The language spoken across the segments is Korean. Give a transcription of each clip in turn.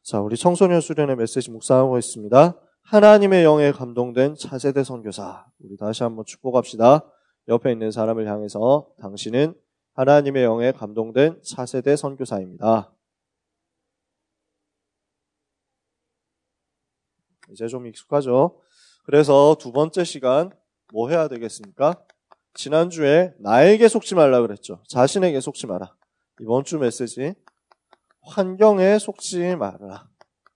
자, 우리 청소년 수련회 메시지 묵상하고 있습니다. 하나님의 영에 감동된 차세대 선교사. 우리 다시 한번 축복합시다. 옆에 있는 사람을 향해서 당신은 하나님의 영에 감동된 차세대 선교사입니다. 이제 좀 익숙하죠? 그래서 두 번째 시간 뭐 해야 되겠습니까? 지난주에 나에게 속지 말라 그랬죠. 자신에게 속지 마라. 이번 주 메시지 환경에 속지 마라.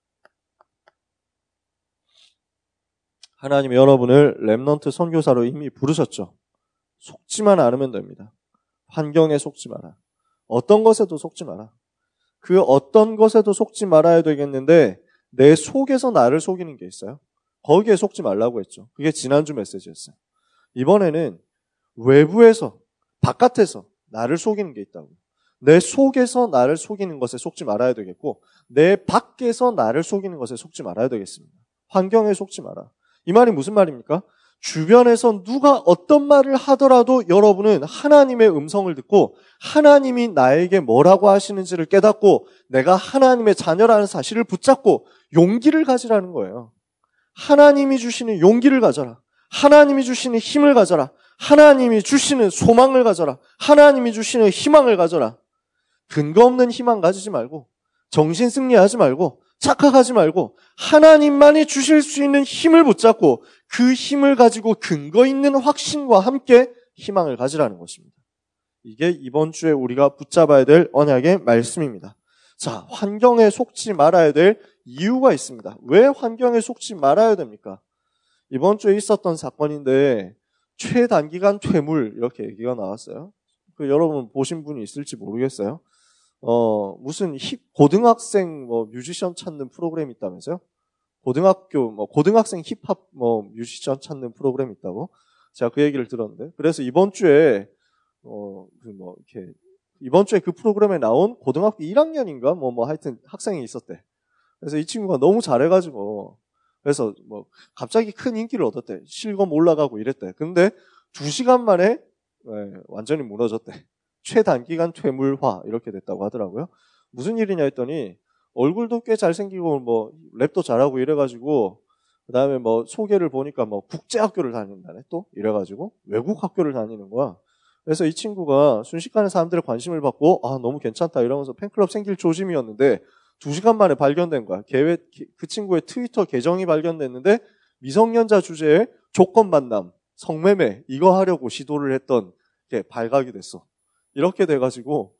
하나님이 여러분을 렘넌트 선교사로 이미 부르셨죠. 속지만 않으면 됩니다. 환경에 속지 마라. 어떤 것에도 속지 마라. 그 어떤 것에도 속지 말아야 되겠는데 내 속에서 나를 속이는 게 있어요. 거기에 속지 말라고 했죠. 그게 지난주 메시지였어요. 이번에는 외부에서, 바깥에서 나를 속이는 게 있다고. 내 속에서 나를 속이는 것에 속지 말아야 되겠고 내 밖에서 나를 속이는 것에 속지 말아야 되겠습니다. 환경에 속지 마라. 이 말이 무슨 말입니까? 주변에서 누가 어떤 말을 하더라도 여러분은 하나님의 음성을 듣고 하나님이 나에게 뭐라고 하시는지를 깨닫고 내가 하나님의 자녀라는 사실을 붙잡고 용기를 가지라는 거예요. 하나님이 주시는 용기를 가져라. 하나님이 주시는 힘을 가져라. 하나님이 주시는 소망을 가져라. 하나님이 주시는 희망을 가져라. 근거 없는 희망 가지지 말고 정신 승리하지 말고 착각하지 말고 하나님만이 주실 수 있는 힘을 붙잡고 그 힘을 가지고 근거 있는 확신과 함께 희망을 가지라는 것입니다. 이게 이번 주에 우리가 붙잡아야 될 언약의 말씀입니다. 자, 환경에 속지 말아야 될 이유가 있습니다. 왜 환경에 속지 말아야 됩니까? 이번 주에 있었던 사건인데 최단기간 퇴물 이렇게 얘기가 나왔어요. 여러분 보신 분이 있을지 모르겠어요. 무슨 고등학생 뮤지션 찾는 프로그램이 있다면서요? 고등학생 힙합 뮤지션 찾는 프로그램이 있다고? 제가 그 얘기를 들었는데. 그래서 이번 주에 이번 주에 그 프로그램에 나온 고등학교 1학년인가? 하여튼 학생이 있었대. 그래서 이 친구가 너무 잘해가지고, 그래서 갑자기 큰 인기를 얻었대. 실검 올라가고 이랬대. 근데 2시간 만에, 완전히 무너졌대. 최단기간 퇴물화, 이렇게 됐다고 하더라고요. 무슨 일이냐 했더니, 얼굴도 꽤 잘생기고, 랩도 잘하고 이래가지고, 그 다음에 소개를 보니까 국제학교를 다닌다네, 또? 이래가지고, 외국 학교를 다니는 거야. 그래서 이 친구가 순식간에 사람들의 관심을 받고, 너무 괜찮다 이러면서 팬클럽 생길 조짐이었는데, 2시간 만에 발견된 거야. 그 친구의 트위터 계정이 발견됐는데, 미성년자 주제에 조건 만남, 성매매, 이거 하려고 시도를 했던 게 발각이 됐어. 이렇게 돼가지고,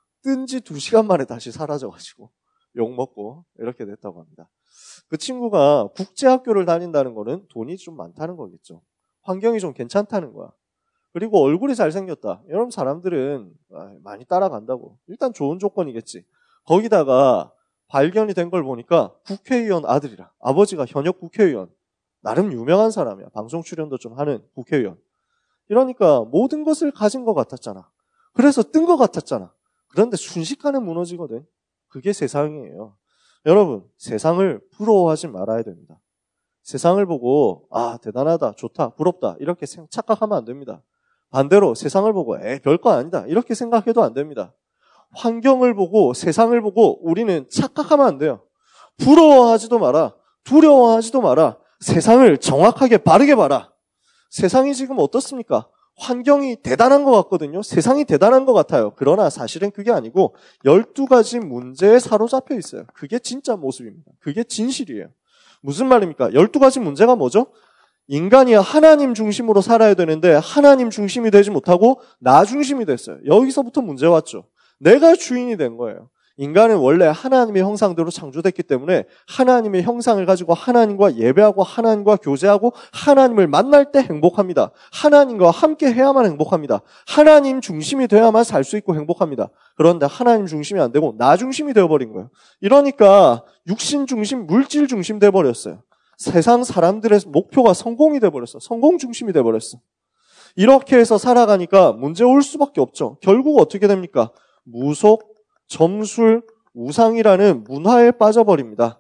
뜬 지 2시간 만에 다시 사라져가지고, 욕먹고, 이렇게 됐다고 합니다. 그 친구가 국제학교를 다닌다는 거는 돈이 좀 많다는 거겠죠. 환경이 좀 괜찮다는 거야. 그리고 얼굴이 잘생겼다. 이런 사람들은 많이 따라간다고. 일단 좋은 조건이겠지. 거기다가 발견이 된 걸 보니까 국회의원 아들이라. 아버지가 현역 국회의원. 나름 유명한 사람이야. 방송 출연도 좀 하는 국회의원. 이러니까 모든 것을 가진 것 같았잖아. 그래서 뜬 것 같았잖아. 그런데 순식간에 무너지거든. 그게 세상이에요. 여러분, 세상을 부러워하지 말아야 됩니다. 세상을 보고 대단하다, 좋다, 부럽다 이렇게 착각하면 안 됩니다. 반대로 세상을 보고 별거 아니다 이렇게 생각해도 안 됩니다. 환경을 보고 세상을 보고 우리는 착각하면 안 돼요. 부러워하지도 마라. 두려워하지도 마라. 세상을 정확하게 바르게 봐라. 세상이 지금 어떻습니까? 환경이 대단한 것 같거든요. 세상이 대단한 것 같아요. 그러나 사실은 그게 아니고 12가지 문제에 사로잡혀 있어요. 그게 진짜 모습입니다. 그게 진실이에요. 무슨 말입니까? 12가지 문제가 뭐죠? 인간이 하나님 중심으로 살아야 되는데 하나님 중심이 되지 못하고 나 중심이 됐어요. 여기서부터 문제 왔죠. 내가 주인이 된 거예요. 인간은 원래 하나님의 형상대로 창조됐기 때문에 하나님의 형상을 가지고 하나님과 예배하고 하나님과 교제하고 하나님을 만날 때 행복합니다. 하나님과 함께 해야만 행복합니다. 하나님 중심이 돼야만 살 수 있고 행복합니다. 그런데 하나님 중심이 안 되고 나 중심이 되어버린 거예요. 이러니까 육신 중심, 물질 중심 돼버렸어요. 세상 사람들의 목표가 성공이 돼버렸어. 성공 중심이 돼버렸어. 이렇게 해서 살아가니까 문제 올 수밖에 없죠. 결국 어떻게 됩니까? 무속, 점술, 우상이라는 문화에 빠져버립니다.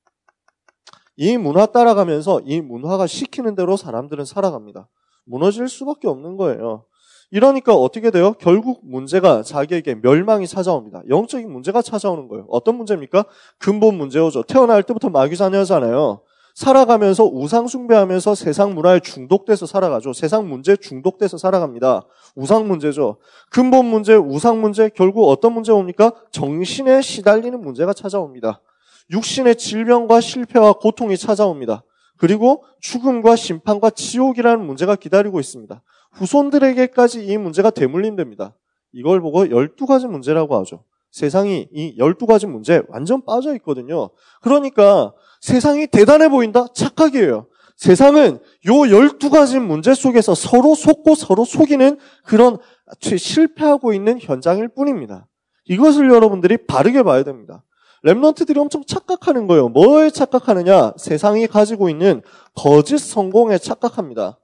이 문화 따라가면서 이 문화가 시키는 대로 사람들은 살아갑니다. 무너질 수밖에 없는 거예요. 이러니까 어떻게 돼요? 결국 문제가 자기에게 멸망이 찾아옵니다. 영적인 문제가 찾아오는 거예요. 어떤 문제입니까? 근본 문제죠. 태어날 때부터 마귀자녀잖아요. 살아가면서 우상 숭배하면서 세상 문화에 중독돼서 살아가죠. 세상 문제에 중독돼서 살아갑니다. 우상 문제죠. 근본 문제, 우상 문제, 결국 어떤 문제가 옵니까? 정신에 시달리는 문제가 찾아옵니다. 육신의 질병과 실패와 고통이 찾아옵니다. 그리고 죽음과 심판과 지옥이라는 문제가 기다리고 있습니다. 후손들에게까지 이 문제가 대물림됩니다. 이걸 보고 12가지 문제라고 하죠. 세상이 이 12가지 문제에 완전 빠져 있거든요. 그러니까 세상이 대단해 보인다? 착각이에요. 세상은 요 12가지 문제 속에서 서로 속고 서로 속이는 그런 실패하고 있는 현장일 뿐입니다. 이것을 여러분들이 바르게 봐야 됩니다. 랩런트들이 엄청 착각하는 거예요. 뭐에 착각하느냐? 세상이 가지고 있는 거짓 성공에 착각합니다.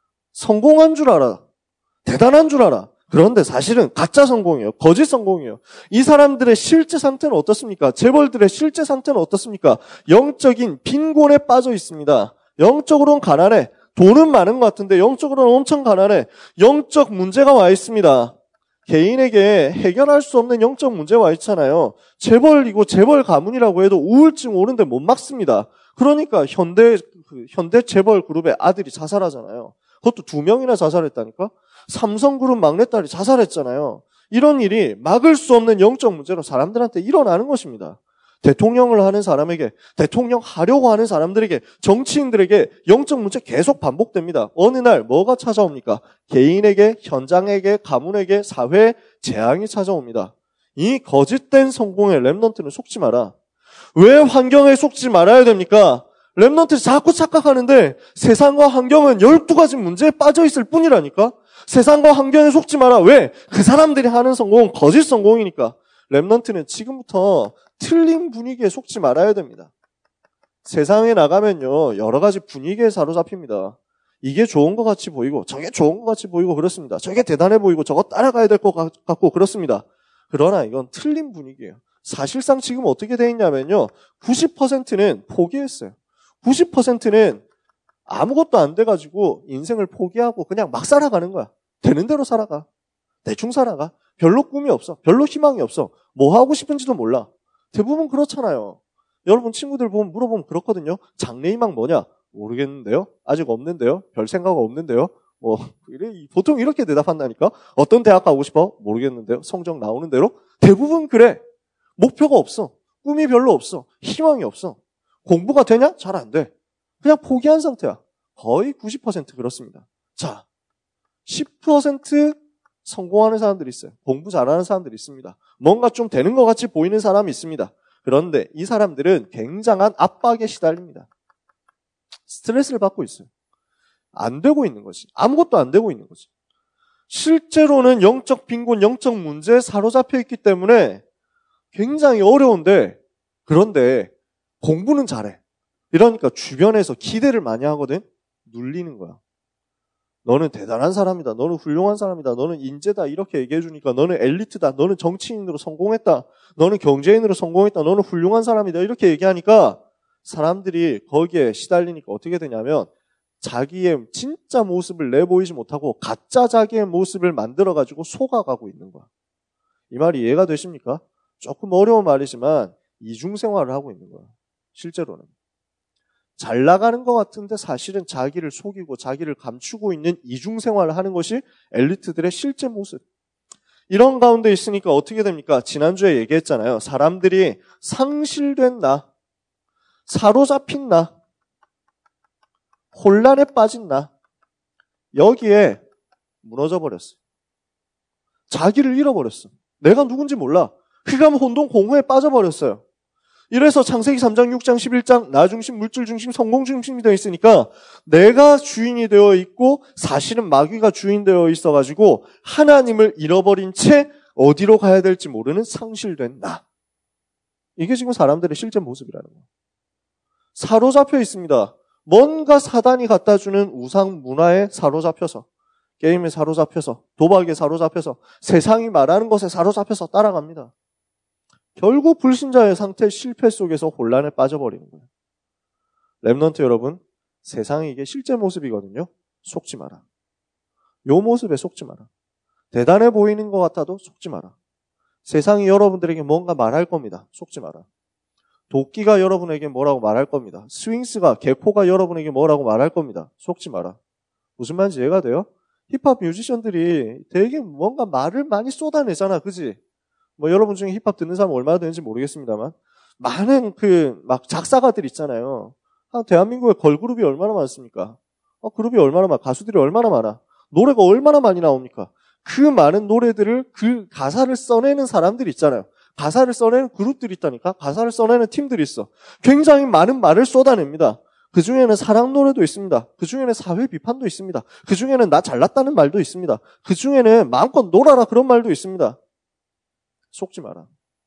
성공한 줄 알아. 대단한 줄 알아. 그런데 사실은 가짜 성공이에요. 거짓 성공이에요. 이 사람들의 실제 상태는 어떻습니까? 재벌들의 실제 상태는 어떻습니까? 영적인 빈곤에 빠져 있습니다. 영적으로는 가난해. 돈은 많은 것 같은데 영적으로는 엄청 가난해. 영적 문제가 와 있습니다. 개인에게 해결할 수 없는 영적 문제가 와 있잖아요. 재벌이고 재벌 가문이라고 해도 우울증 오는데 못 막습니다. 그러니까 현대 재벌 그룹의 아들이 자살하잖아요. 그것도 2명이나 자살했다니까? 삼성그룹 막내딸이 자살했잖아요. 이런 일이 막을 수 없는 영적 문제로 사람들한테 일어나는 것입니다. 대통령을 하는 사람에게, 대통령 하려고 하는 사람들에게, 정치인들에게 영적 문제 계속 반복됩니다. 어느 날 뭐가 찾아옵니까? 개인에게, 현장에게, 가문에게, 사회에 재앙이 찾아옵니다. 이 거짓된 성공에 랩넌트는 속지 마라. 왜 환경에 속지 말아야 됩니까? 랩넌트는 자꾸 착각하는데 세상과 환경은 12가지 문제에 빠져 있을 뿐이라니까? 세상과 환경에 속지 마라. 왜? 그 사람들이 하는 성공은 거짓 성공이니까. 랩넌트는 지금부터 틀린 분위기에 속지 말아야 됩니다. 세상에 나가면요, 여러 가지 분위기에 사로잡힙니다. 이게 좋은 것 같이 보이고 저게 좋은 것 같이 보이고 그렇습니다. 저게 대단해 보이고 저거 따라가야 될 것 같고 그렇습니다. 그러나 이건 틀린 분위기예요. 사실상 지금 어떻게 돼 있냐면요, 90%는 포기했어요. 90%는 아무것도 안 돼가지고 인생을 포기하고 그냥 막 살아가는 거야. 되는 대로 살아가. 대충 살아가. 별로 꿈이 없어. 별로 희망이 없어. 뭐 하고 싶은지도 몰라. 대부분 그렇잖아요. 여러분 친구들 보면 물어보면 그렇거든요. 장래희망 뭐냐? 모르겠는데요. 아직 없는데요. 별 생각 없는데요. 보통 이렇게 대답한다니까. 어떤 대학 가고 싶어? 모르겠는데요. 성적 나오는 대로. 대부분 그래. 목표가 없어. 꿈이 별로 없어. 희망이 없어. 공부가 되냐? 잘 안 돼. 그냥 포기한 상태야. 거의 90% 그렇습니다. 자, 10% 성공하는 사람들이 있어요. 공부 잘하는 사람들이 있습니다. 뭔가 좀 되는 것 같이 보이는 사람이 있습니다. 그런데 이 사람들은 굉장한 압박에 시달립니다. 스트레스를 받고 있어요. 안 되고 있는 거지. 아무것도 안 되고 있는 거지. 실제로는 영적 빈곤, 영적 문제에 사로잡혀 있기 때문에 굉장히 어려운데, 그런데 공부는 잘해. 이러니까 주변에서 기대를 많이 하거든. 눌리는 거야. 너는 대단한 사람이다. 너는 훌륭한 사람이다. 너는 인재다. 이렇게 얘기해 주니까 너는 엘리트다. 너는 정치인으로 성공했다. 너는 경제인으로 성공했다. 너는 훌륭한 사람이다. 이렇게 얘기하니까 사람들이 거기에 시달리니까 어떻게 되냐면 자기의 진짜 모습을 내보이지 못하고 가짜 자기의 모습을 만들어가지고 속아가고 있는 거야. 이 말이 이해가 되십니까? 조금 어려운 말이지만 이중생활을 하고 있는 거야. 실제로는. 잘 나가는 것 같은데 사실은 자기를 속이고 자기를 감추고 있는 이중생활을 하는 것이 엘리트들의 실제 모습. 이런 가운데 있으니까 어떻게 됩니까? 지난주에 얘기했잖아요. 사람들이 상실된 나, 사로잡힌 나, 혼란에 빠진 나, 여기에 무너져 버렸어. 자기를 잃어버렸어. 내가 누군지 몰라. 흑암 혼돈 공허에 빠져버렸어요. 이래서 창세기 3장, 6장, 11장 나 중심, 물질 중심, 성공 중심이 되어 있으니까 내가 주인이 되어 있고 사실은 마귀가 주인 되어 있어가지고 하나님을 잃어버린 채 어디로 가야 될지 모르는 상실된 나. 이게 지금 사람들의 실제 모습이라는 거예요. 사로잡혀 있습니다. 뭔가 사단이 갖다주는 우상 문화에 사로잡혀서, 게임에 사로잡혀서, 도박에 사로잡혀서, 세상이 말하는 것에 사로잡혀서 따라갑니다. 결국 불신자의 상태 실패 속에서 혼란에 빠져버리는 거예요. 랩넌트 여러분, 세상이 이게 실제 모습이거든요. 속지 마라. 요 모습에 속지 마라. 대단해 보이는 것 같아도 속지 마라. 세상이 여러분들에게 뭔가 말할 겁니다. 속지 마라. 도끼가 여러분에게 뭐라고 말할 겁니다. 스윙스가, 개코가 여러분에게 뭐라고 말할 겁니다. 속지 마라. 무슨 말인지 이해가 돼요? 힙합 뮤지션들이 되게 뭔가 말을 많이 쏟아내잖아. 그지? 뭐 여러분 중에 힙합 듣는 사람 얼마나 되는지 모르겠습니다만 많은 막 작사가들 있잖아요. 대한민국에 걸그룹이 얼마나 많습니까? 그룹이 얼마나 많아? 가수들이 얼마나 많아? 노래가 얼마나 많이 나옵니까? 그 많은 노래들을 그 가사를 써내는 사람들이 있잖아요. 가사를 써내는 그룹들이 있다니까. 가사를 써내는 팀들이 있어. 굉장히 많은 말을 쏟아냅니다. 그 중에는 사랑 노래도 있습니다. 그 중에는 사회 비판도 있습니다. 그 중에는 나 잘났다는 말도 있습니다. 그 중에는 마음껏 놀아라 그런 말도 있습니다. 속지 마라.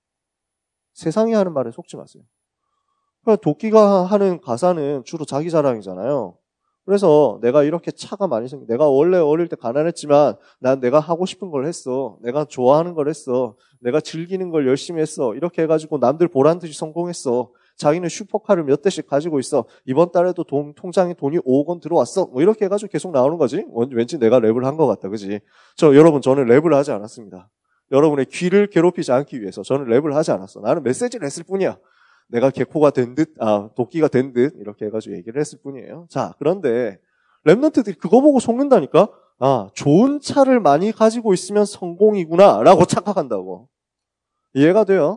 세상이 하는 말에 속지 마세요. 그러니까 도끼가 하는 가사는 주로 자기 자랑이잖아요. 그래서 내가 이렇게 차가 많이 생겨. 내가 원래 어릴 때 가난했지만 난 내가 하고 싶은 걸 했어. 내가 좋아하는 걸 했어. 내가 즐기는 걸 열심히 했어. 이렇게 해가지고 남들 보란 듯이 성공했어. 자기는 슈퍼카를 몇 대씩 가지고 있어. 이번 달에도 통장에 돈이 5억 원 들어왔어. 뭐 이렇게 해가지고 계속 나오는 거지. 왠지 내가 랩을 한 것 같다. 그지? 여러분, 저는 랩을 하지 않았습니다. 여러분의 귀를 괴롭히지 않기 위해서 저는 랩을 하지 않았어. 나는 메시지를 했을 뿐이야. 내가 개코가 된 듯, 도끼가 된 듯, 이렇게 해가지고 얘기를 했을 뿐이에요. 자, 그런데 랩런트들이 그거 보고 속는다니까? 좋은 차를 많이 가지고 있으면 성공이구나, 라고 착각한다고. 이해가 돼요?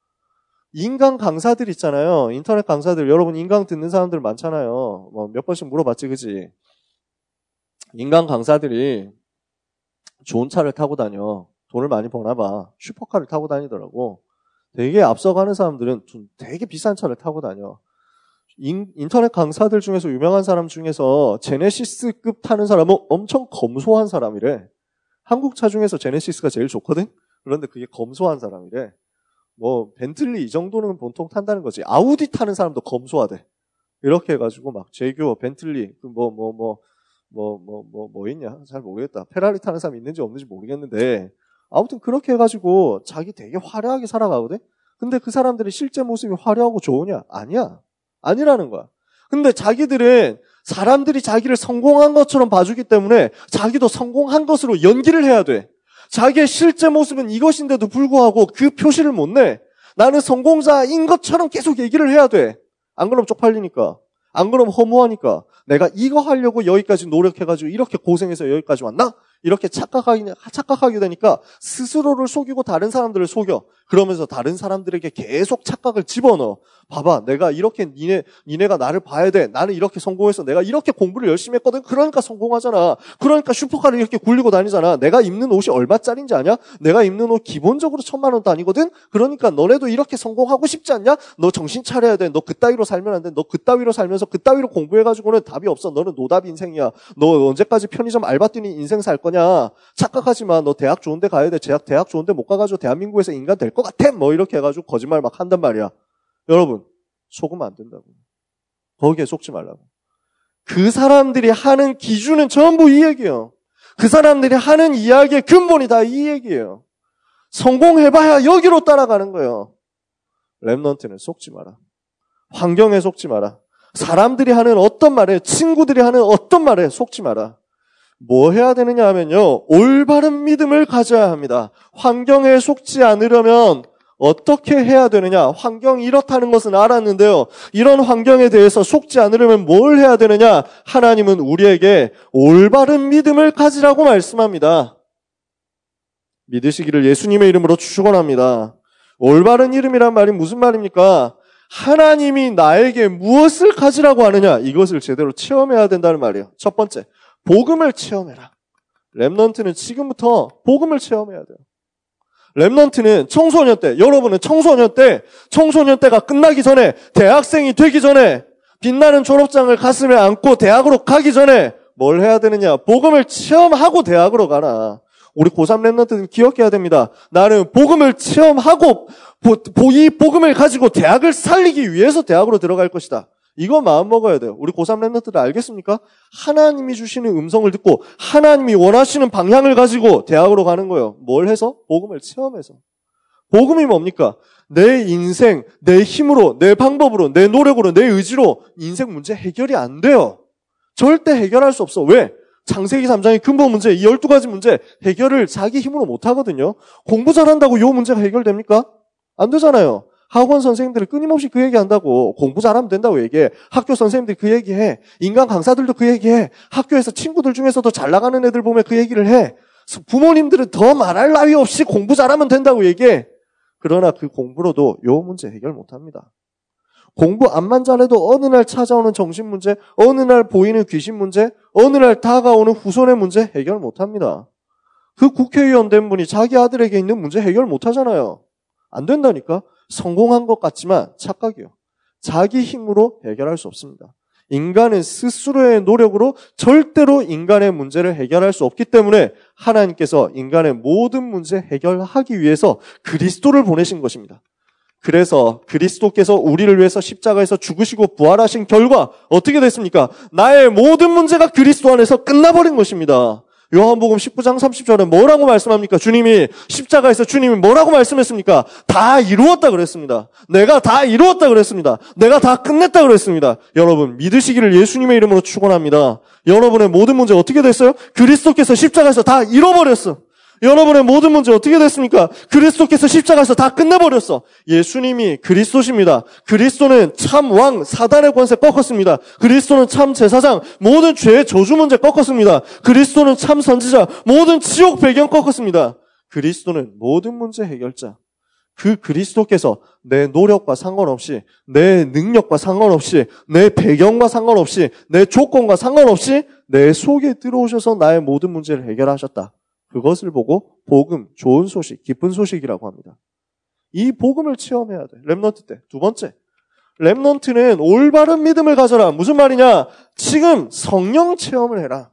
인강 강사들 있잖아요. 인터넷 강사들, 여러분 인강 듣는 사람들 많잖아요. 몇 번씩 물어봤지, 그지? 인강 강사들이 좋은 차를 타고 다녀. 돈을 많이 버나봐. 슈퍼카를 타고 다니더라고. 되게 앞서가는 사람들은 되게 비싼 차를 타고 다녀. 인터넷 강사들 중에서 유명한 사람 중에서 제네시스급 타는 사람은 엄청 검소한 사람이래. 한국 차 중에서 제네시스가 제일 좋거든? 그런데 그게 검소한 사람이래. 벤틀리 이 정도는 보통 탄다는 거지. 아우디 타는 사람도 검소하대. 이렇게 해가지고 막 제규어, 벤틀리, 뭐 있냐? 잘 모르겠다. 페라리 타는 사람 있는지 없는지 모르겠는데 아무튼 그렇게 해가지고 자기 되게 화려하게 살아가거든? 근데 그 사람들이 실제 모습이 화려하고 좋으냐? 아니야. 아니라는 거야. 근데 자기들은 사람들이 자기를 성공한 것처럼 봐주기 때문에 자기도 성공한 것으로 연기를 해야 돼. 자기의 실제 모습은 이것인데도 불구하고 그 표시를 못 내. 나는 성공자인 것처럼 계속 얘기를 해야 돼. 안 그러면 쪽팔리니까. 안 그러면 허무하니까. 내가 이거 하려고 여기까지 노력해가지고 이렇게 고생해서 여기까지 왔나? 이렇게 착각하게 되니까 스스로를 속이고 다른 사람들을 속여. 그러면서 다른 사람들에게 계속 착각을 집어넣어. 봐봐, 내가 이렇게 니네가 나를 봐야 돼. 나는 이렇게 성공해서 내가 이렇게 공부를 열심히 했거든. 그러니까 성공하잖아. 그러니까 슈퍼카를 이렇게 굴리고 다니잖아. 내가 입는 옷이 얼마짜린지 아냐? 내가 입는 옷 기본적으로 1,000만 원도 아니거든. 그러니까 너네도 이렇게 성공하고 싶지 않냐? 너 정신 차려야 돼. 너 그따위로 살면 안 돼. 너 그따위로 살면서 그따위로 공부해가지고는 답이 없어. 너는 노답 인생이야. 너 언제까지 편의점 알바 뛰니 인생 살 거냐? 착각하지 마. 너 대학 좋은 데 가야 돼. 대학 좋은 데 못 가가지고 대한민국에서 인간 될 것 같아. 뭐 이렇게 해가지고 거짓말 막 한단 말이야. 여러분, 속으면 안 된다고. 거기에 속지 말라고. 그 사람들이 하는 기준은 전부 이 얘기예요. 그 사람들이 하는 이야기의 근본이 다 이 얘기예요. 성공해봐야 여기로 따라가는 거예요. 랩넌트는 속지 마라. 환경에 속지 마라. 사람들이 하는 어떤 말에, 친구들이 하는 어떤 말에 속지 마라. 뭐 해야 되느냐 하면요, 올바른 믿음을 가져야 합니다. 환경에 속지 않으려면 어떻게 해야 되느냐? 환경이 이렇다는 것은 알았는데요. 이런 환경에 대해서 속지 않으려면 뭘 해야 되느냐? 하나님은 우리에게 올바른 믿음을 가지라고 말씀합니다. 믿으시기를 예수님의 이름으로 축원합니다. 올바른 이름이란 말이 무슨 말입니까? 하나님이 나에게 무엇을 가지라고 하느냐? 이것을 제대로 체험해야 된다는 말이에요. 첫 번째, 복음을 체험해라. 랩넌트는 지금부터 복음을 체험해야 돼요. 랩넌트는 청소년 때, 여러분은 청소년 때가 끝나기 전에, 대학생이 되기 전에, 빛나는 졸업장을 가슴에 안고 대학으로 가기 전에 뭘 해야 되느냐? 복음을 체험하고 대학으로 가라. 우리 고3 랩넌트는 기억해야 됩니다. 나는 복음을 체험하고 이 복음을 가지고 대학을 살리기 위해서 대학으로 들어갈 것이다. 이거 마음 먹어야 돼요. 우리 고3 랩넌트들 알겠습니까? 하나님이 주시는 음성을 듣고 하나님이 원하시는 방향을 가지고 대학으로 가는 거예요. 뭘 해서? 복음을 체험해서. 복음이 뭡니까? 내 인생, 내 힘으로, 내 방법으로, 내 노력으로, 내 의지로 인생 문제 해결이 안 돼요. 절대 해결할 수 없어. 왜? 창세기 3장의 근본 문제, 이 12가지 문제 해결을 자기 힘으로 못 하거든요. 공부 잘한다고 이 문제가 해결됩니까? 안 되잖아요. 학원 선생님들이 끊임없이 그 얘기한다고. 공부 잘하면 된다고 얘기해. 학교 선생님들이 그 얘기해. 인간 강사들도 그 얘기해. 학교에서 친구들 중에서도 잘 나가는 애들 보면 그 얘기를 해. 부모님들은 더 말할 나위 없이 공부 잘하면 된다고 얘기해. 그러나 그 공부로도 이 문제 해결 못합니다. 공부 암만 잘해도 어느 날 찾아오는 정신 문제, 어느 날 보이는 귀신 문제, 어느 날 다가오는 후손의 문제 해결 못합니다. 그 국회의원 된 분이 자기 아들에게 있는 문제 해결 못하잖아요. 안 된다니까. 성공한 것 같지만 착각이요. 자기 힘으로 해결할 수 없습니다. 인간은 스스로의 노력으로 절대로 인간의 문제를 해결할 수 없기 때문에 하나님께서 인간의 모든 문제 해결하기 위해서 그리스도를 보내신 것입니다. 그래서 그리스도께서 우리를 위해서 십자가에서 죽으시고 부활하신 결과 어떻게 됐습니까? 나의 모든 문제가 그리스도 안에서 끝나버린 것입니다. 요한복음 19장 30절에 뭐라고 말씀합니까? 주님이 십자가에서 주님이 뭐라고 말씀했습니까? 다 이루었다 그랬습니다. 내가 다 이루었다 그랬습니다. 내가 다 끝냈다 그랬습니다. 여러분 믿으시기를 예수님의 이름으로 축원합니다. 여러분의 모든 문제 어떻게 됐어요? 그리스도께서 십자가에서 다 잃어버렸어. 여러분의 모든 문제 어떻게 됐습니까? 그리스도께서 십자가에서 다 끝내버렸어. 예수님이 그리스도십니다. 그리스도는 참 왕, 사단의 권세 꺾었습니다. 그리스도는 참 제사장, 모든 죄의 저주 문제 꺾었습니다. 그리스도는 참 선지자, 모든 지옥 배경 꺾었습니다. 그리스도는 모든 문제 해결자. 그 그리스도께서 내 노력과 상관없이, 내 능력과 상관없이, 내 배경과 상관없이, 내 조건과 상관없이 내 속에 들어오셔서 나의 모든 문제를 해결하셨다. 그것을 보고 복음, 좋은 소식, 기쁜 소식이라고 합니다. 이 복음을 체험해야 돼. 렘넌트 때. 두 번째. 렘넌트는 올바른 믿음을 가져라. 무슨 말이냐? 지금 성령 체험을 해라.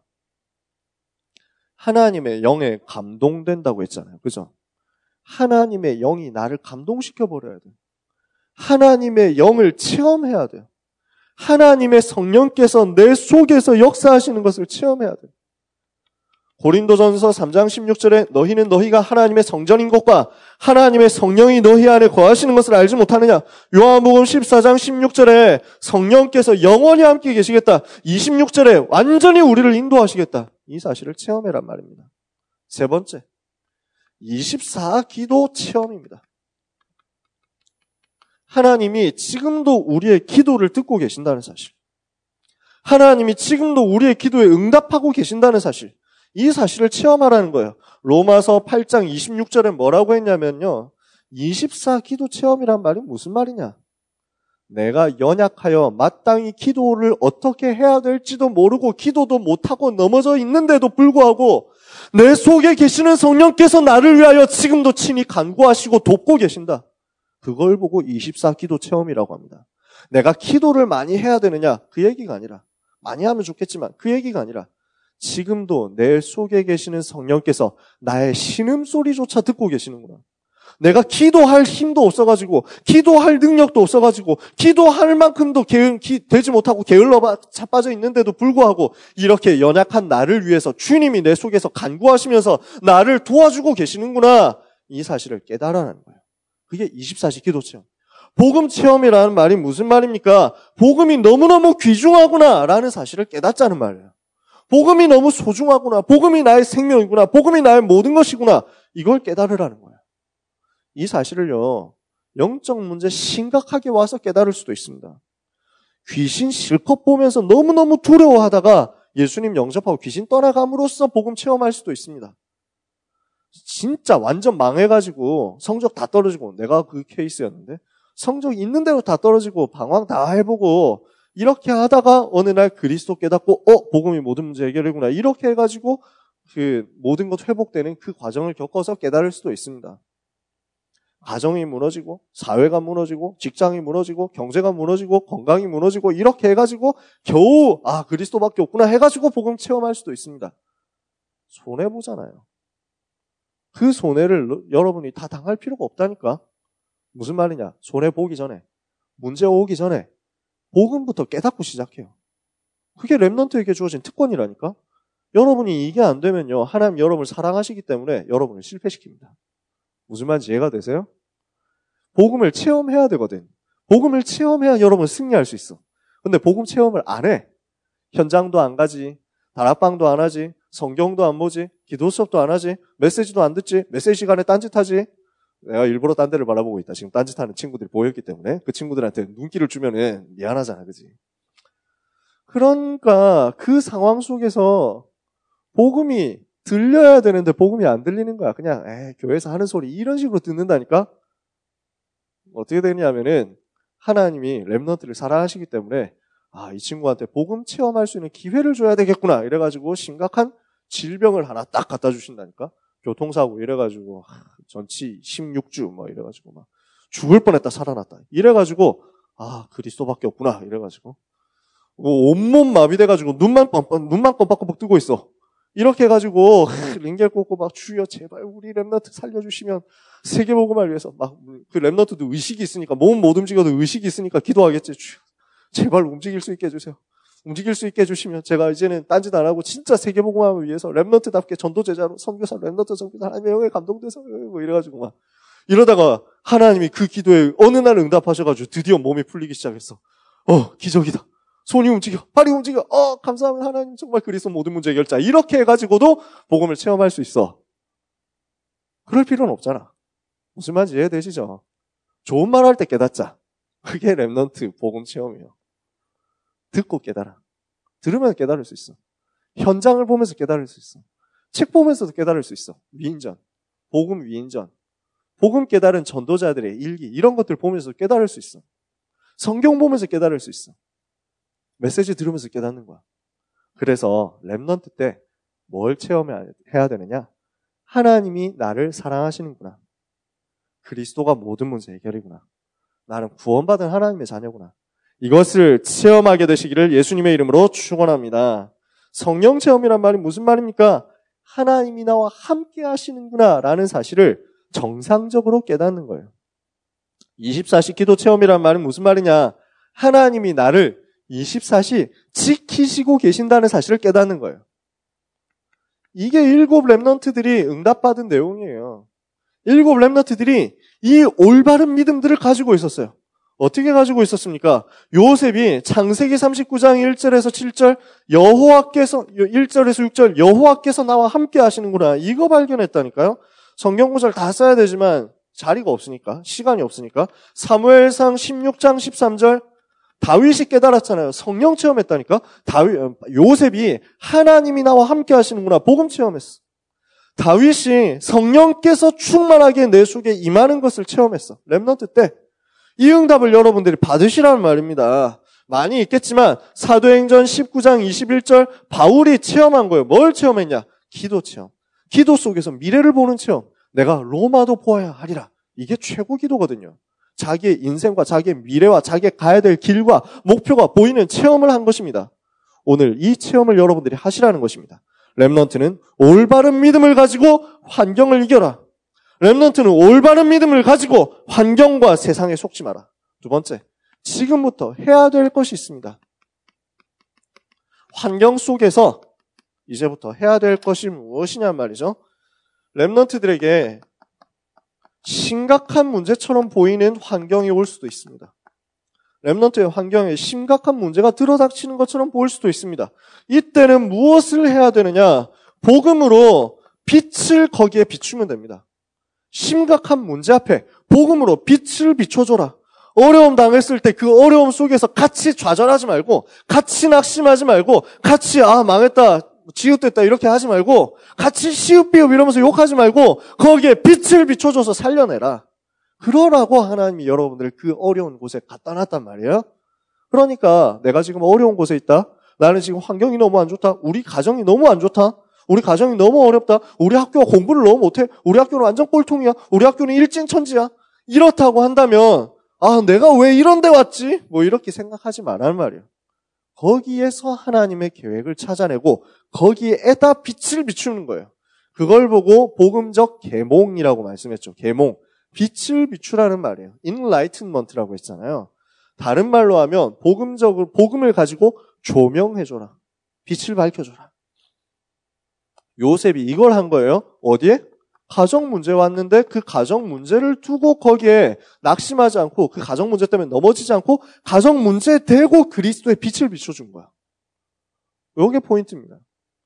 하나님의 영에 감동된다고 했잖아요. 그죠? 하나님의 영이 나를 감동시켜버려야 돼. 하나님의 영을 체험해야 돼요. 하나님의 성령께서 내 속에서 역사하시는 것을 체험해야 돼요. 고린도전서 3장 16절에 너희는 너희가 하나님의 성전인 것과 하나님의 성령이 너희 안에 거하시는 것을 알지 못하느냐. 요한복음 14장 16절에 성령께서 영원히 함께 계시겠다. 26절에 완전히 우리를 인도하시겠다. 이 사실을 체험해란 말입니다. 세 번째, 24기도 체험입니다. 하나님이 지금도 우리의 기도를 듣고 계신다는 사실. 하나님이 지금도 우리의 기도에 응답하고 계신다는 사실. 이 사실을 체험하라는 거예요. 로마서 8장 26절에 뭐라고 했냐면요. 24기도 체험이란 말이 무슨 말이냐? 내가 연약하여 마땅히 기도를 어떻게 해야 될지도 모르고 기도도 못하고 넘어져 있는데도 불구하고 내 속에 계시는 성령께서 나를 위하여 지금도 친히 간구하시고 돕고 계신다. 그걸 보고 24기도 체험이라고 합니다. 내가 기도를 많이 해야 되느냐? 그 얘기가 아니라, 많이 하면 좋겠지만 그 얘기가 아니라 지금도 내 속에 계시는 성령께서 나의 신음소리조차 듣고 계시는구나. 내가 기도할 힘도 없어가지고, 기도할 능력도 없어가지고, 기도할 만큼도 되지 못하고 게을러 자빠져 있는데도 불구하고 이렇게 연약한 나를 위해서 주님이 내 속에서 간구하시면서 나를 도와주고 계시는구나. 이 사실을 깨달아라는 거예요. 그게 24시 기도 체험. 복음 체험이라는 말이 무슨 말입니까? 복음이 너무너무 귀중하구나 라는 사실을 깨닫자는 말이에요. 복음이 너무 소중하구나. 복음이 나의 생명이구나. 복음이 나의 모든 것이구나. 이걸 깨달으라는 거예요. 이 사실을요, 영적 문제 심각하게 와서 깨달을 수도 있습니다. 귀신 실컷 보면서 너무너무 두려워하다가 예수님 영접하고 귀신 떠나감으로써 복음 체험할 수도 있습니다. 진짜 완전 망해가지고 성적 다 떨어지고, 내가 그 케이스였는데 성적 있는 대로 다 떨어지고 방황 다 해보고 이렇게 하다가 어느 날 그리스도 깨닫고 복음이 모든 문제 해결이구나 이렇게 해가지고 그 모든 것 회복되는 그 과정을 겪어서 깨달을 수도 있습니다. 가정이 무너지고 사회가 무너지고 직장이 무너지고 경제가 무너지고 건강이 무너지고 이렇게 해가지고 겨우 그리스도밖에 없구나 해가지고 복음 체험할 수도 있습니다. 손해보잖아요. 그 손해를 여러분이 다 당할 필요가 없다니까. 무슨 말이냐? 손해보기 전에, 문제 오기 전에 복음부터 깨닫고 시작해요. 그게 렘넌트에게 주어진 특권이라니까. 여러분이 이게 안 되면요, 하나님 여러분을 사랑하시기 때문에 여러분을 실패시킵니다. 무슨 말인지 이해가 되세요? 복음을 체험해야 되거든. 복음을 체험해야 여러분 승리할 수 있어. 근데 복음 체험을 안 해. 현장도 안 가지. 다락방도 안 하지, 성경도 안 보지, 기도 수업도 안 하지, 메시지도 안 듣지, 메시지 시간에 딴짓하지. 내가 일부러 딴 데를 바라보고 있다. 지금 딴짓하는 친구들이 보였기 때문에 그 친구들한테 눈길을 주면은 미안하잖아, 그지? 그러니까 그 상황 속에서 복음이 들려야 되는데 복음이 안 들리는 거야. 그냥 교회에서 하는 소리 이런 식으로 듣는다니까. 어떻게 되냐면은 하나님이 렘넌트를 사랑하시기 때문에 이 친구한테 복음 체험할 수 있는 기회를 줘야 되겠구나 이래가지고 심각한 질병을 하나 딱 갖다 주신다니까. 교통사고 이래가지고 전치 16주 뭐 이래가지고 막 죽을 뻔했다 살아났다 이래가지고 그리스도밖에 없구나 이래가지고 온몸 마비돼가지고 눈만 껌뻑껌뻑 뜨고 있어. 이렇게 해가지고 링겔 꽂고 막 주여 제발 우리 렘넌트 살려주시면 세계복음을 위해서 막 그 렘넌트도 의식이 있으니까 몸 못 움직여도 의식이 있으니까 기도하겠지. 주여 제발 움직일 수 있게 해주세요. 움직일 수 있게 해주시면 제가 이제는 딴짓 안 하고 진짜 세계복음을 위해서 렘넌트답게 전도제자로 선교사 렘넌트 선교사 하나님의 영에 감동돼서 뭐 이래가지고 막 이러다가 하나님이 그 기도에 어느 날 응답하셔가지고 드디어 몸이 풀리기 시작했어. 기적이다. 손이 움직여, 발이 움직여. 감사합니다. 하나님 정말 그리스도 모든 문제 해결자. 이렇게 해가지고도 복음을 체험할 수 있어. 그럴 필요는 없잖아. 무슨 말인지 이해되시죠? 좋은 말 할 때 깨닫자. 그게 렘넌트 복음 체험이에요. 듣고 깨달아. 들으면 깨달을 수 있어. 현장을 보면서 깨달을 수 있어. 책 보면서도 깨달을 수 있어. 위인전, 복음 위인전, 복음 깨달은 전도자들의 일기 이런 것들 보면서 깨달을 수 있어. 성경 보면서 깨달을 수 있어. 메시지 들으면서 깨닫는 거야. 그래서 렘넌트 때 뭘 체험해야 되느냐? 하나님이 나를 사랑하시는구나. 그리스도가 모든 문제 해결이구나. 나는 구원받은 하나님의 자녀구나. 이것을 체험하게 되시기를 예수님의 이름으로 축원합니다. 성령 체험이란 말이 무슨 말입니까? 하나님이 나와 함께 하시는구나 라는 사실을 정상적으로 깨닫는 거예요. 24시 기도 체험이란 말은 무슨 말이냐? 하나님이 나를 24시 지키시고 계신다는 사실을 깨닫는 거예요. 이게 7 렘넌트들이 응답받은 내용이에요. 7 렘넌트들이 이 올바른 믿음들을 가지고 있었어요. 어떻게 가지고 있었습니까? 요셉이 창세기 39장 1절에서 7절 1절에서 6절 여호와께서 나와 함께 하시는구나. 이거 발견했다니까요. 성경 구절 다 써야 되지만 자리가 없으니까, 시간이 없으니까. 사무엘상 16장 13절 다윗이 깨달았잖아요. 성령 체험했다니까. 요셉이 하나님이 나와 함께 하시는구나. 복음 체험했어. 다윗이 성령께서 충만하게 내 속에 임하는 것을 체험했어. 렘넌트 때. 이 응답을 여러분들이 받으시라는 말입니다. 많이 있겠지만 사도행전 19장 21절 바울이 체험한 거예요. 뭘 체험했냐? 기도 체험. 기도 속에서 미래를 보는 체험. 내가 로마도 보아야 하리라. 이게 최고 기도거든요. 자기의 인생과 자기의 미래와 자기가 가야 될 길과 목표가 보이는 체험을 한 것입니다. 오늘 이 체험을 여러분들이 하시라는 것입니다. 렘넌트는 올바른 믿음을 가지고 환경을 이겨라. 렘넌트는 올바른 믿음을 가지고 환경과 세상에 속지 마라. 두 번째, 지금부터 해야 될 것이 있습니다. 환경 속에서 이제부터 해야 될 것이 무엇이냐 말이죠. 렘넌트들에게 심각한 문제처럼 보이는 환경이 올 수도 있습니다. 렘넌트의 환경에 심각한 문제가 들어닥치는 것처럼 보일 수도 있습니다. 이때는 무엇을 해야 되느냐? 복음으로 빛을 거기에 비추면 됩니다. 심각한 문제 앞에 복음으로 빛을 비춰줘라. 어려움 당했을 때 그 어려움 속에서 같이 좌절하지 말고, 같이 낙심하지 말고, 같이 망했다, 지읒됐다 이렇게 하지 말고, 같이 시읒비읒 이러면서 욕하지 말고 거기에 빛을 비춰줘서 살려내라. 그러라고 하나님이 여러분들을 그 어려운 곳에 갖다 놨단 말이에요. 그러니까 내가 지금 어려운 곳에 있다. 나는 지금 환경이 너무 안 좋다. 우리 가정이 너무 안 좋다. 우리 가정이 너무 어렵다. 우리 학교가 공부를 너무 못해. 우리 학교는 완전 꼴통이야. 우리 학교는 일진천지야. 이렇다고 한다면 내가 왜 이런 데 왔지? 뭐 이렇게 생각하지 말라는 말이에요. 거기에서 하나님의 계획을 찾아내고 거기에다 빛을 비추는 거예요. 그걸 보고 복음적 계몽이라고 말씀했죠. 계몽. 빛을 비추라는 말이에요. enlightenment라고 했잖아요. 다른 말로 하면 복음을 가지고 조명해줘라. 빛을 밝혀줘라. 요셉이 이걸 한 거예요. 어디에? 가정 문제 왔는데 그 가정 문제를 두고 거기에 낙심하지 않고 그 가정 문제 때문에 넘어지지 않고 가정 문제에 대고 그리스도의 빛을 비춰준 거야. 이게 포인트입니다.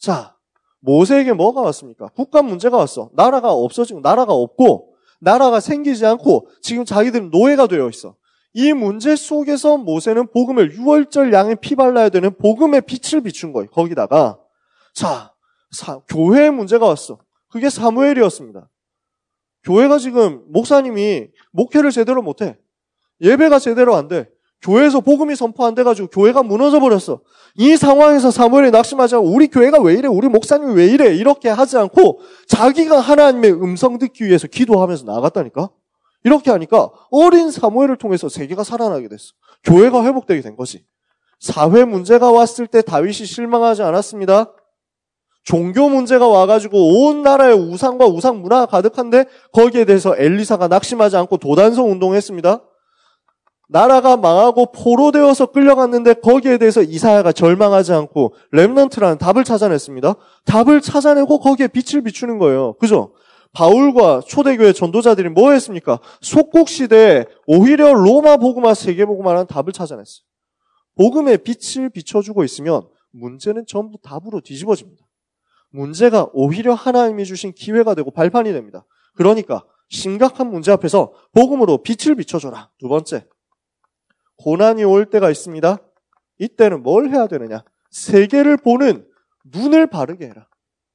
자, 모세에게 뭐가 왔습니까? 국가 문제가 왔어. 나라가 없어지고 나라가 없고 나라가 생기지 않고 지금 자기들은 노예가 되어 있어. 이 문제 속에서 모세는 복음을 6월절 양의 피 발라야 되는 복음의 빛을 비춘 거예요. 거기다가 자, 교회의 문제가 왔어. 그게 사무엘이었습니다. 교회가 지금 목사님이 목회를 제대로 못해. 예배가 제대로 안 돼. 교회에서 복음이 선포 안 돼가지고 교회가 무너져 버렸어. 이 상황에서 사무엘이 낙심하지 않고 우리 교회가 왜 이래? 우리 목사님이 왜 이래? 이렇게 하지 않고 자기가 하나님의 음성 듣기 위해서 기도하면서 나아갔다니까? 이렇게 하니까 어린 사무엘을 통해서 세계가 살아나게 됐어. 교회가 회복되게 된 거지. 사회 문제가 왔을 때 다윗이 실망하지 않았습니다. 종교 문제가 와가지고 온 나라에 우상과 우상 문화가 가득한데 거기에 대해서 엘리사가 낙심하지 않고 도단성 운동했습니다. 나라가 망하고 포로되어서 끌려갔는데 거기에 대해서 이사야가 절망하지 않고 렘넌트라는 답을 찾아냈습니다. 답을 찾아내고 거기에 빛을 비추는 거예요. 그죠? 바울과 초대교회 전도자들이 뭐 했습니까? 속국시대에 오히려 로마 복음화, 세계 복음화라는 답을 찾아냈어요. 복음의 빛을 비춰주고 있으면 문제는 전부 답으로 뒤집어집니다. 문제가 오히려 하나님이 주신 기회가 되고 발판이 됩니다. 그러니까 심각한 문제 앞에서 복음으로 빛을 비춰줘라. 두 번째, 고난이 올 때가 있습니다. 이때는 뭘 해야 되느냐? 세계를 보는 눈을 바르게 해라.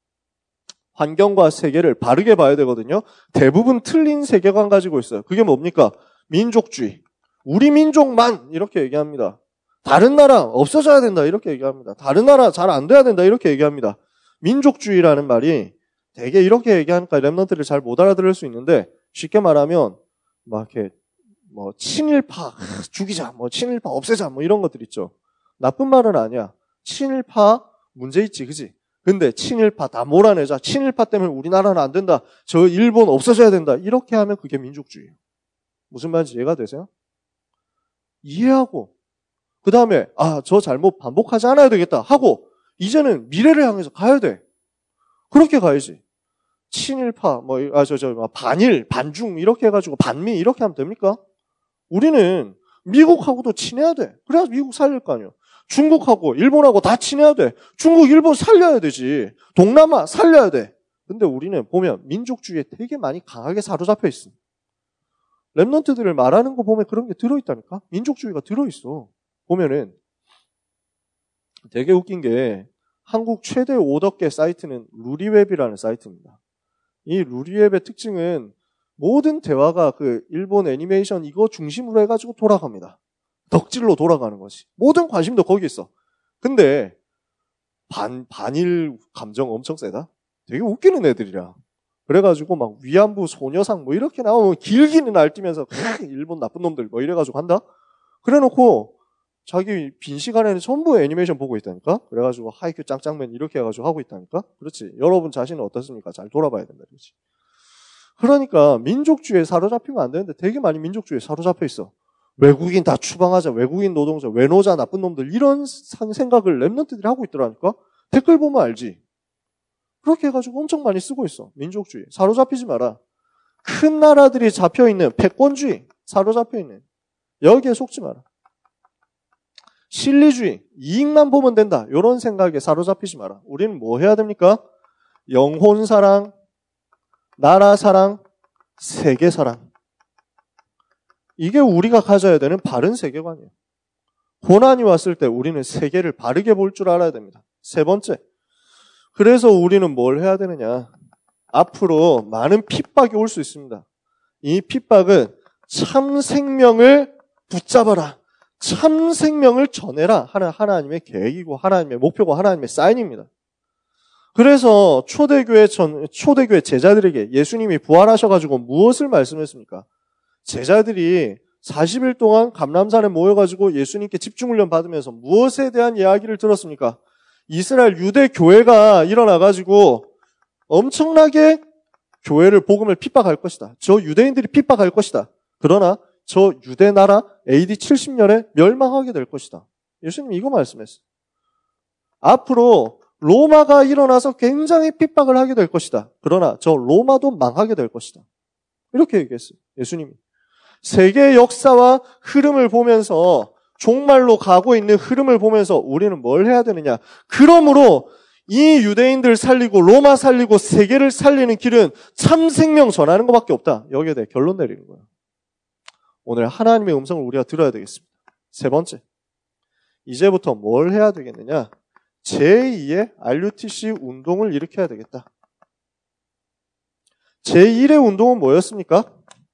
환경과 세계를 바르게 봐야 되거든요. 대부분 틀린 세계관 가지고 있어요. 그게 뭡니까? 민족주의. 우리 민족만 이렇게 얘기합니다. 다른 나라 없어져야 된다 이렇게 얘기합니다. 다른 나라 잘 안 돼야 된다 이렇게 얘기합니다. 민족주의라는 말이 되게 이렇게 얘기하니까 렘넌트를 잘 못 알아들을 수 있는데 쉽게 말하면 막 이렇게 뭐 친일파 죽이자, 뭐 친일파 없애자, 뭐 이런 것들 있죠. 나쁜 말은 아니야. 친일파 문제 있지, 그지? 근데 친일파 다 몰아내자. 친일파 때문에 우리나라는 안 된다. 저 일본 없어져야 된다. 이렇게 하면 그게 민족주의예요. 무슨 말인지 이해가 되세요? 이해하고 그 다음에 저 잘못 반복하지 않아야 되겠다 하고 이제는 미래를 향해서 가야 돼. 그렇게 가야지. 친일파, 반일, 반중 이렇게 해가지고 반미 이렇게 하면 됩니까? 우리는 미국하고도 친해야 돼. 그래야 미국 살릴 거 아니에요. 중국하고 일본하고 다 친해야 돼. 중국, 일본 살려야 되지. 동남아 살려야 돼. 근데 우리는 보면 민족주의에 되게 많이 강하게 사로잡혀 있어. 렘넌트들을 말하는 거 보면 그런 게 들어있다니까? 민족주의가 들어있어. 보면은 되게 웃긴 게 한국 최대 오덕계 사이트는 루리웹이라는 사이트입니다. 이 루리웹의 특징은 모든 대화가 그 일본 애니메이션 이거 중심으로 해가지고 돌아갑니다. 덕질로 돌아가는 거지. 모든 관심도 거기 있어. 근데 반일 감정 엄청 세다? 되게 웃기는 애들이라. 그래가지고 막 위안부 소녀상 뭐 이렇게 나오면 길기는 날뛰면서 일본 나쁜 놈들 뭐 이래가지고 한다? 그래놓고 자기 빈 시간에는 전부 애니메이션 보고 있다니까? 그래가지고 하이큐 짱짱맨 이렇게 해가지고 하고 있다니까? 그렇지. 여러분 자신은 어떻습니까? 잘 돌아봐야 된다. 그렇지. 그러니까 민족주의에 사로잡히면 안 되는데 되게 많이 민족주의에 사로잡혀 있어. 외국인 다 추방하자. 외국인 노동자, 외노자, 나쁜 놈들 이런 생각을 렘넌트들이 하고 있더라니까? 댓글 보면 알지. 그렇게 해가지고 엄청 많이 쓰고 있어. 민족주의. 사로잡히지 마라. 큰 나라들이 잡혀있는 패권주의. 사로잡혀있는. 여기에 속지 마라. 실리주의, 이익만 보면 된다. 이런 생각에 사로잡히지 마라. 우리는 뭐 해야 됩니까? 영혼 사랑, 나라 사랑, 세계 사랑. 이게 우리가 가져야 되는 바른 세계관이에요. 고난이 왔을 때 우리는 세계를 바르게 볼 줄 알아야 됩니다. 세 번째. 그래서 우리는 뭘 해야 되느냐? 앞으로 많은 핍박이 올 수 있습니다. 이 핍박은 참 생명을 붙잡아라. 참 생명을 전해라 하는 하나님의 계획이고 하나님의 목표고 하나님의 사인입니다. 그래서 초대교회 제자들에게 예수님이 부활하셔가지고 무엇을 말씀했습니까? 제자들이 40일 동안 감람산에 모여가지고 예수님께 집중훈련 받으면서 무엇에 대한 이야기를 들었습니까? 이스라엘 유대 교회가 일어나가지고 엄청나게 교회를 복음을 핍박할 것이다. 저 유대인들이 핍박할 것이다. 그러나 저 유대 나라 AD 70년에 멸망하게 될 것이다. 예수님이 이거 말씀했어요. 앞으로 로마가 일어나서 굉장히 핍박을 하게 될 것이다. 그러나 저 로마도 망하게 될 것이다. 이렇게 얘기했어요. 예수님이. 세계의 역사와 흐름을 보면서 종말로 가고 있는 흐름을 보면서 우리는 뭘 해야 되느냐. 그러므로 이 유대인들 살리고 로마 살리고 세계를 살리는 길은 참 생명 전하는 것밖에 없다. 여기에 대해 결론 내리는 거예요. 오늘 하나님의 음성을 우리가 들어야 되겠습니다. 세 번째, 이제부터 뭘 해야 되겠느냐? 제2의 RUTC 운동을 일으켜야 되겠다. 제1의 운동은 뭐였습니까?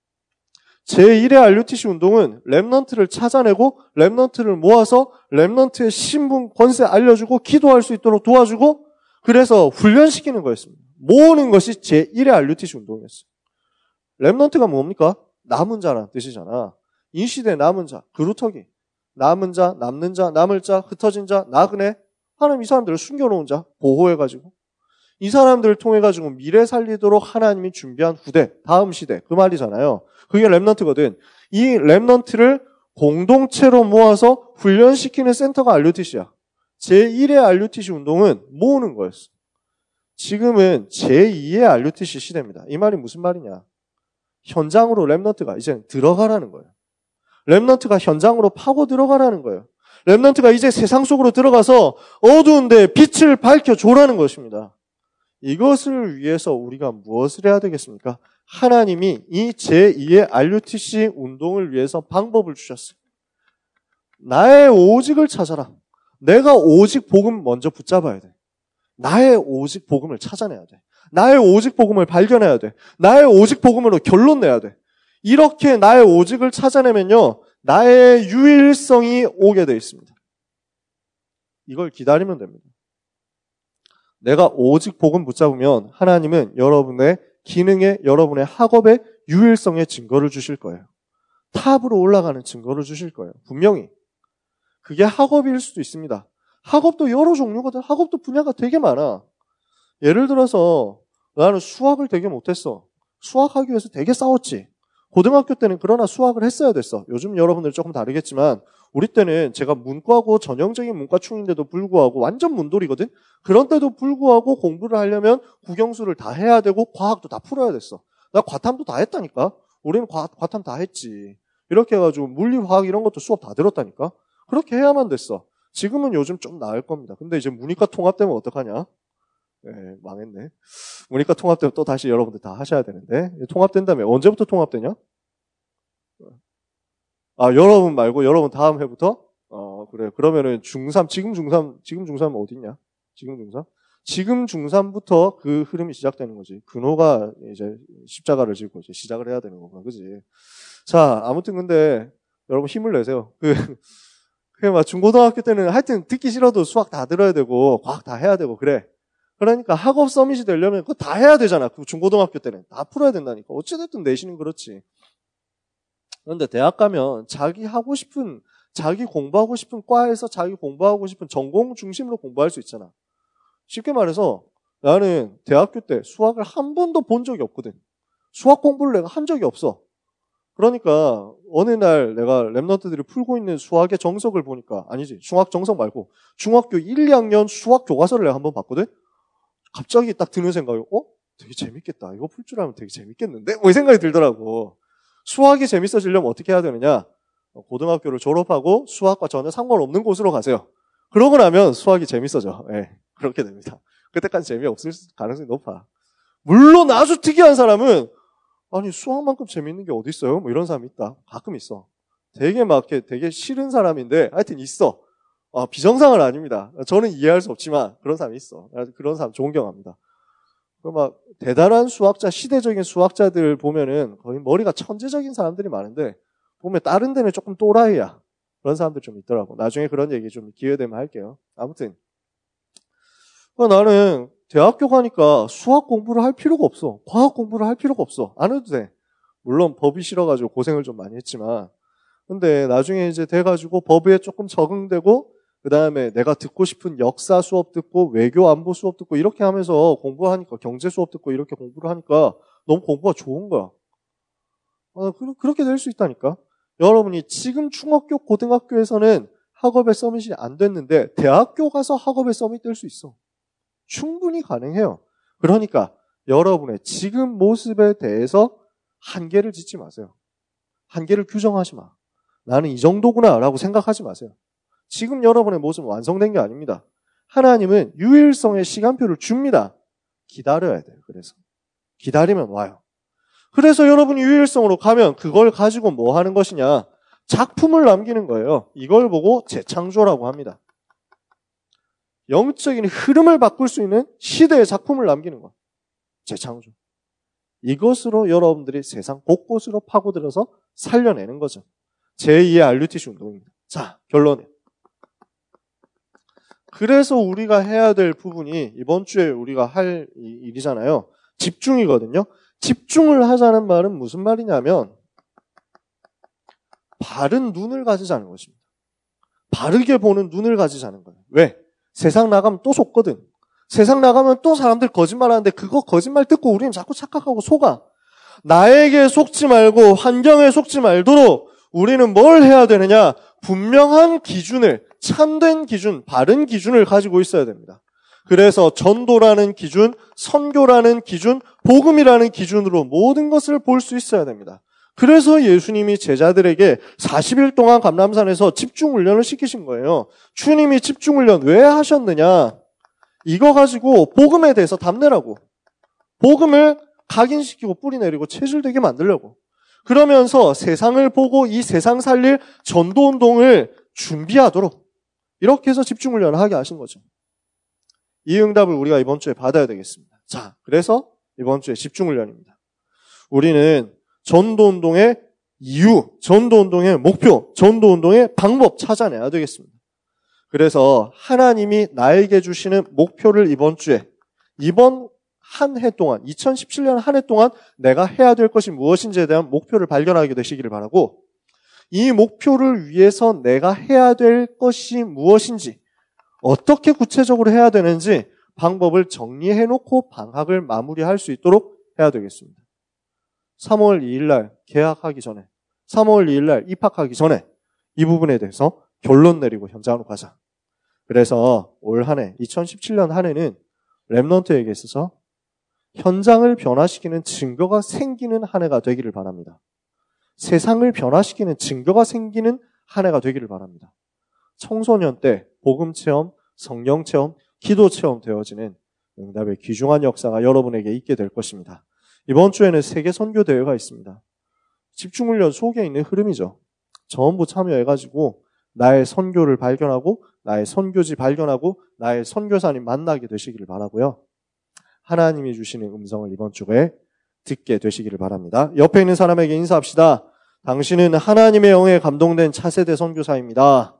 제1의 RUTC 운동은 렘넌트를 찾아내고 렘넌트를 모아서 렘넌트의 신분, 권세 알려주고 기도할 수 있도록 도와주고 그래서 훈련시키는 거였습니다. 모으는 것이 제1의 RUTC 운동이었어요. 렘넌트가 뭡니까? 남은 자라는 뜻이잖아. 이 시대의 남은 자, 그루터기. 남은 자, 남는 자, 남을 자, 흩어진 자, 나그네. 하나님 이 사람들을 숨겨놓은 자, 보호해가지고 이 사람들을 통해가지고 미래 살리도록 하나님이 준비한 후대, 다음 시대, 그 말이잖아요. 그게 렘넌트거든. 이 렘넌트를 공동체로 모아서 훈련시키는 센터가 RUTC야. 제1의 RUTC 운동은 모으는 거였어. 지금은 제2의 RUTC 시대입니다. 이 말이 무슨 말이냐? 현장으로 렘넌트가 이제 들어가라는 거예요. 렘넌트가 현장으로 파고 들어가라는 거예요. 렘넌트가 이제 세상 속으로 들어가서 어두운데 빛을 밝혀줘라는 것입니다. 이것을 위해서 우리가 무엇을 해야 되겠습니까? 하나님이 이 제2의 RUTC 운동을 위해서 방법을 주셨어요. 나의 오직을 찾아라. 내가 오직 복음 먼저 붙잡아야 돼. 나의 오직 복음을 찾아내야 돼. 나의 오직 복음을 발견해야 돼. 나의 오직 복음으로 결론 내야 돼. 이렇게 나의 오직을 찾아내면요. 나의 유일성이 오게 되어 있습니다. 이걸 기다리면 됩니다. 내가 오직 복음 붙잡으면 하나님은 여러분의 기능에, 여러분의 학업의 유일성의 증거를 주실 거예요. 탑으로 올라가는 증거를 주실 거예요. 분명히. 그게 학업일 수도 있습니다. 학업도 여러 종류거든. 학업도 분야가 되게 많아. 예를 들어서 나는 수학을 되게 못했어. 수학하기 위해서 되게 싸웠지. 고등학교 때는 그러나 수학을 했어야 됐어. 요즘 여러분들 조금 다르겠지만 우리 때는 제가 문과고 전형적인 문과충인데도 불구하고 완전 문돌이거든. 그런데도 불구하고 공부를 하려면 국영수를 다 해야 되고 과학도 다 풀어야 됐어. 나 과탐도 다 했다니까. 우리는 과탐 다 했지. 이렇게 해가지고 물리, 화학 이런 것도 수업 다 들었다니까. 그렇게 해야만 됐어. 지금은 요즘 좀 나을 겁니다. 근데 이제 문이과 통합되면 어떡하냐? 네, 망했네. 문이과 통합되면 또 다시 여러분들 다 하셔야 되는데. 통합된다면 언제부터 통합되냐? 아, 여러분 말고 여러분 다음 해부터? 그래. 그러면은 중3, 지금 중3 어딨냐? 지금 중3? 지금 중3부터 그 흐름이 시작되는 거지. 근호가 이제 십자가를 지고 이제 시작을 해야 되는 거구나. 그지? 자, 아무튼 근데 여러분 힘을 내세요. 그게 막 중고등학교 때는 하여튼 듣기 싫어도 수학 다 들어야 되고, 과학 다 해야 되고, 그래. 그러니까 학업 서밋이 되려면 그거 다 해야 되잖아. 그 중고등학교 때는. 다 풀어야 된다니까. 어찌됐든 내신은 그렇지. 그런데 대학 가면 자기 공부하고 싶은 과에서 자기 공부하고 싶은 전공 중심으로 공부할 수 있잖아. 쉽게 말해서 나는 대학교 때 수학을 한 번도 본 적이 없거든. 수학 공부를 내가 한 적이 없어. 그러니까 어느 날 내가 랩런트들이 풀고 있는 수학의 정석을 보니까 아니지. 중학 정석 말고 중학교 1, 2학년 수학 교과서를 내가 한번 봤거든. 갑자기 딱 드는 생각이 되게 재밌겠다. 이거 풀 줄 알면 되게 재밌겠는데? 이 생각이 들더라고. 수학이 재밌어지려면 어떻게 해야 되느냐? 고등학교를 졸업하고 수학과 전혀 상관없는 곳으로 가세요. 그러고 나면 수학이 재밌어져. 네, 그렇게 됩니다. 그때까지 재미없을 가능성이 높아. 물론 아주 특이한 사람은 아니 수학만큼 재밌는 게 어디 있어요? 뭐 이런 사람이 있다. 가끔 있어. 되게 막 되게 싫은 사람인데 하여튼 있어. 비정상은 아닙니다. 저는 이해할 수 없지만 그런 사람이 있어. 그런 사람 존경합니다. 막 대단한 수학자, 시대적인 수학자들 보면은 거의 머리가 천재적인 사람들이 많은데 보면 다른 데는 조금 또라이야. 그런 사람들 좀 있더라고. 나중에 그런 얘기 좀 기회 되면 할게요. 아무튼 나는 대학교 가니까 수학 공부를 할 필요가 없어. 과학 공부를 할 필요가 없어. 안 해도 돼. 물론 법이 싫어가지고 고생을 좀 많이 했지만 근데 나중에 이제 돼가지고 법에 조금 적응되고 그 다음에 내가 듣고 싶은 역사 수업 듣고 외교 안보 수업 듣고 이렇게 하면서 공부하니까 경제 수업 듣고 이렇게 공부를 하니까 너무 공부가 좋은 거야. 그렇게 될 수 있다니까. 여러분이 지금 중학교 고등학교에서는 학업의 서밋이 안 됐는데 대학교 가서 학업의 서밋 될 수 있어. 충분히 가능해요. 그러니까 여러분의 지금 모습에 대해서 한계를 짓지 마세요. 한계를 규정하지 마. 나는 이 정도구나 라고 생각하지 마세요. 지금 여러분의 모습은 완성된 게 아닙니다. 하나님은 유일성의 시간표를 줍니다. 기다려야 돼요. 그래서 기다리면 와요. 그래서 여러분이 유일성으로 가면 그걸 가지고 뭐 하는 것이냐? 작품을 남기는 거예요. 이걸 보고 재창조라고 합니다. 영적인 흐름을 바꿀 수 있는 시대의 작품을 남기는 것. 재창조. 이것으로 여러분들이 세상 곳곳으로 파고들어서 살려내는 거죠. 제2의 RUTC 운동입니다. 자, 결론은. 그래서 우리가 해야 될 부분이 이번 주에 우리가 할 일이잖아요. 집중이거든요. 집중을 하자는 말은 무슨 말이냐면 바른 눈을 가지자는 것입니다. 바르게 보는 눈을 가지자는 거예요. 왜? 세상 나가면 또 속거든. 세상 나가면 또 사람들 거짓말하는데 그거 거짓말 듣고 우리는 자꾸 착각하고 속아. 나에게 속지 말고 환경에 속지 말도록 우리는 뭘 해야 되느냐? 분명한 기준을, 참된 기준, 바른 기준을 가지고 있어야 됩니다. 그래서 전도라는 기준, 선교라는 기준, 복음이라는 기준으로 모든 것을 볼 수 있어야 됩니다. 그래서 예수님이 제자들에게 40일 동안 감람산에서 집중훈련을 시키신 거예요. 주님이 집중훈련 왜 하셨느냐? 이거 가지고 복음에 대해서 답내라고. 복음을 각인시키고 뿌리내리고 체질되게 만들려고. 그러면서 세상을 보고 이 세상 살릴 전도운동을 준비하도록 이렇게 해서 집중훈련을 하게 하신 거죠. 이 응답을 우리가 이번 주에 받아야 되겠습니다. 자, 그래서 이번 주에 집중훈련입니다. 우리는 전도운동의 이유, 전도운동의 목표, 전도운동의 방법 찾아내야 되겠습니다. 그래서 하나님이 나에게 주시는 목표를 이번 주에, 이번 한 해 동안, 2017년 한 해 동안 내가 해야 될 것이 무엇인지에 대한 목표를 발견하게 되시기를 바라고, 이 목표를 위해서 내가 해야 될 것이 무엇인지, 어떻게 구체적으로 해야 되는지 방법을 정리해놓고 방학을 마무리할 수 있도록 해야 되겠습니다. 3월 2일 날 개학하기 전에, 3월 2일 날 입학하기 전에 이 부분에 대해서 결론 내리고 현장으로 가자. 그래서 올 한 해, 2017년 한 해는 렘넌트에게 있어서 현장을 변화시키는 증거가 생기는 한 해가 되기를 바랍니다. 세상을 변화시키는 증거가 생기는 한 해가 되기를 바랍니다. 청소년 때 복음 체험, 성령 체험, 기도 체험 되어지는 응답의 귀중한 역사가 여러분에게 있게 될 것입니다. 이번 주에는 세계 선교 대회가 있습니다. 집중훈련 속에 있는 흐름이죠. 전부 참여해가지고 나의 선교를 발견하고 나의 선교지 발견하고 나의 선교사님 만나게 되시기를 바라고요. 하나님이 주시는 음성을 이번 주에 듣게 되시기를 바랍니다. 옆에 있는 사람에게 인사합시다. 당신은 하나님의 영에 감동된 차세대 선교사입니다.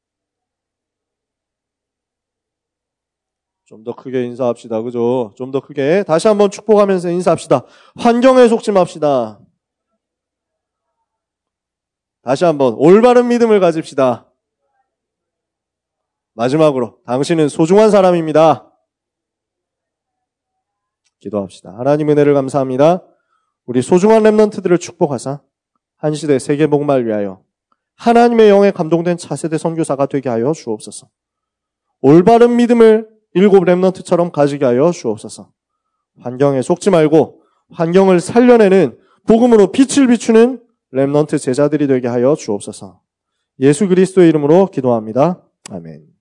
좀 더 크게 인사합시다. 그죠? 좀 더 크게. 다시 한번 축복하면서 인사합시다. 환경에 속지 맙시다. 다시 한번 올바른 믿음을 가집시다. 마지막으로 당신은 소중한 사람입니다. 기도합시다. 하나님 은혜를 감사합니다. 우리 소중한 렘넌트들을 축복하사 한 시대 세계 복음을 위하여 하나님의 영에 감동된 차세대 선교사가 되게 하여 주옵소서. 올바른 믿음을 일곱 렘넌트처럼 가지게 하여 주옵소서. 환경에 속지 말고 환경을 살려내는 복음으로 빛을 비추는 렘넌트 제자들이 되게 하여 주옵소서. 예수 그리스도의 이름으로 기도합니다. 아멘.